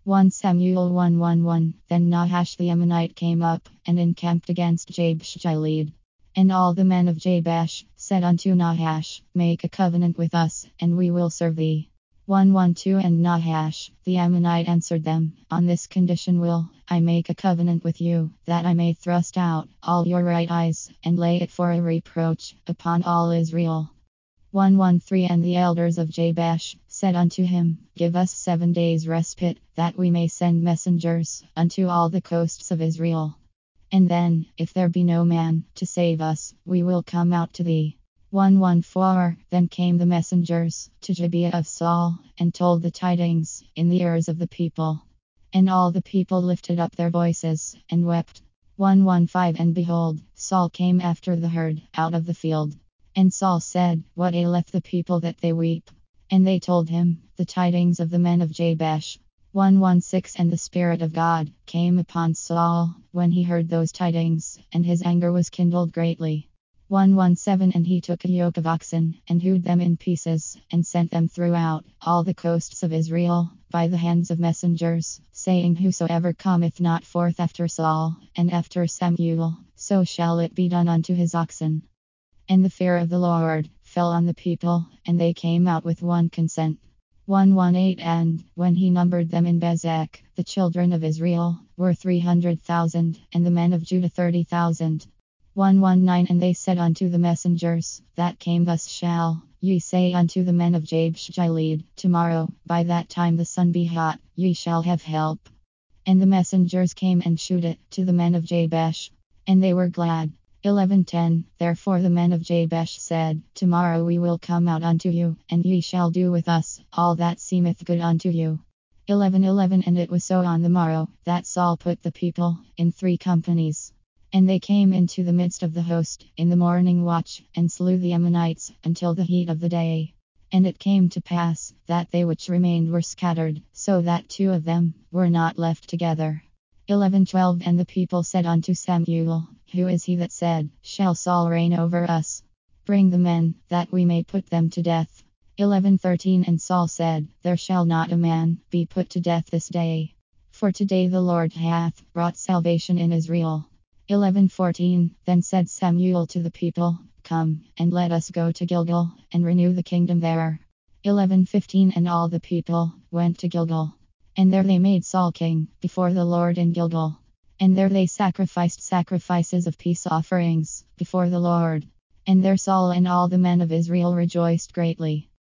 1 Samuel 1:1. Then Nahash the Ammonite came up and encamped against Jabesh Gilead. And all the men of Jabesh said unto Nahash, Make a covenant with us, and we will serve thee. 1:2. And Nahash the Ammonite answered them, On this condition will I make a covenant with you, that I may thrust out all your right eyes, and lay it for a reproach upon all Israel. 1:3. And the elders of Jabesh said unto him, Give us 7 days' respite, that we may send messengers unto all the coasts of Israel. And then, if there be no man to save us, we will come out to thee. 1:4. Then came the messengers to Gibeah of Saul, and told the tidings in the ears of the people. And all the people lifted up their voices, and wept. 1:5. And behold, Saul came after the herd out of the field. And Saul said, What aileth the people that they weep? And they told him the tidings of the men of Jabesh. 1:6. And the Spirit of God came upon Saul when he heard those tidings, and his anger was kindled greatly. 1:7. And he took a yoke of oxen, and hewed them in pieces, and sent them throughout all the coasts of Israel by the hands of messengers, saying, Whosoever cometh not forth after Saul and after Samuel, so shall it be done unto his oxen. And the fear of the Lord fell on the people, and they came out with one consent. 1:8. And when he numbered them in Bezek, the children of Israel were 300,000, and the men of Judah 30,000. 1:9. And they said unto the messengers that came, Thus shall ye say unto the men of Jabesh Gilead, Tomorrow, by that time the sun be hot, ye shall have help. And the messengers came and shewed it to the men of Jabesh, and they were glad. 11:10. Therefore the men of Jabesh said, Tomorrow we will come out unto you, and ye shall do with us all that seemeth good unto you. 11:11. And it was so on the morrow, that Saul put the people in 3 companies. And they came into the midst of the host in the morning watch, and slew the Ammonites until the heat of the day. And it came to pass, that they which remained were scattered, so that 2 of them were not left together. 11:12. And the people said unto Samuel, Who is he that said, Shall Saul reign over us? Bring the men, that we may put them to death. 11:13. And Saul said, There shall not a man be put to death this day. For today the Lord hath brought salvation in Israel. 11:14. Then said Samuel to the people, Come, and let us go to Gilgal, and renew the kingdom there. 11:15. And all the people went to Gilgal. And there they made Saul king before the Lord in Gilgal. And there they sacrificed sacrifices of peace offerings before the Lord. And there Saul and all the men of Israel rejoiced greatly.